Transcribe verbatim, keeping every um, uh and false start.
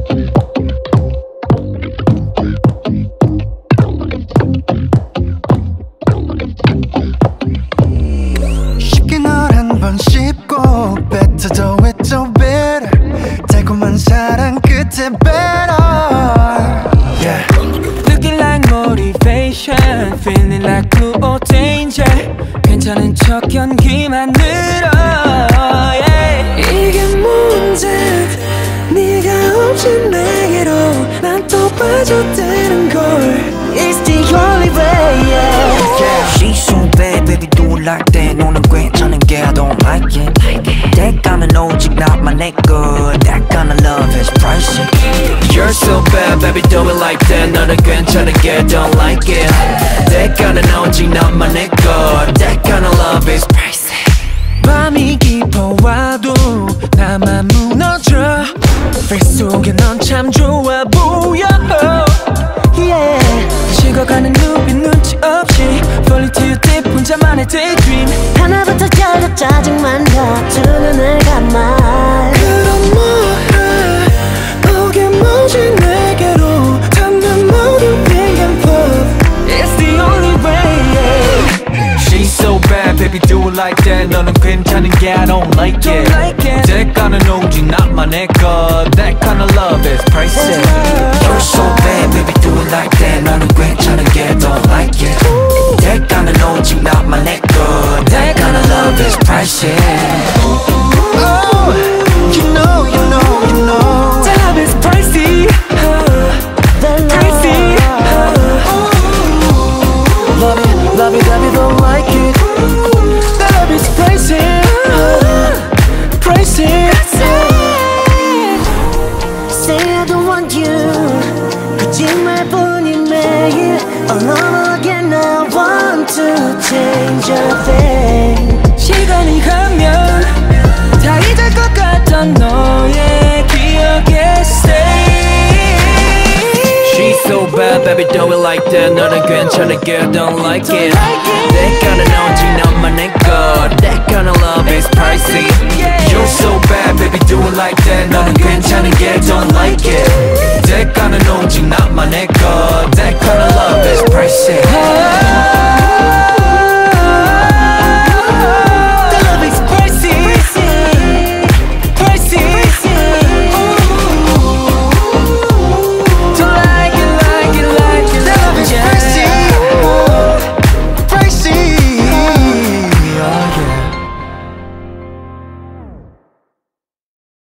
쉽게 널 한 번 씹고 better do it so better 달콤한 사랑 끝에 better yeah. Looking like motivation Feeling like blue or danger 괜찮은 척 연기만 늘어 yeah. 이게 문제 네가 없인 내게로 난 또 빠져드는걸 It's the only way yeah. Yeah. She's so bad baby do it like that 너는 괜찮은 게 I don't like it that kind of 오직 나만 내 것 that kind of love is pricey You're so bad baby do it like that 너는 괜찮은 게 I don't like it that kind of 오직 나만 내 것 that kind of love is pricey 밤이 깊어와도 나만 무너져 face 속에 넌 참 좋아 보여 yeah. 식어가는 눈빛 눈치 없이 Falling to your deep 혼자만의 daydream 하나부터 열려 짜증만 나 두 눈을 감아 그럼 뭐해 오게 뭐지 내게로 닿는 모든 pink and pop It's the only way yeah. She's so bad baby do it like that 너는 괜찮은 게 I don't like it Don't like it 대가는 오직 나만 내 것 that kind of love is pricey You're so bad baby do it like that 너는 괜찮은 게 I don't like it 대가는 오직 나만 내 것 that kind of love is pricey Oh, you know, you know, you know That love is pricey Pricey Love it, love it, love it, don't like it That love is pricey Pricey Say I don't want you 거짓말뿐인 매일 All over again I want to change a thing 시간이 가면 다 잊을 것 같던 너의 기억에 stay She's so bad baby do it like that 너는 괜찮은 게 I don't like it 대가는 오직 나만 내 것 that kind of love is pricey You're so bad baby do it like that 너는 괜찮은 게 I don't like it 대가는 오직 나만 내 것 that kind of love is pricey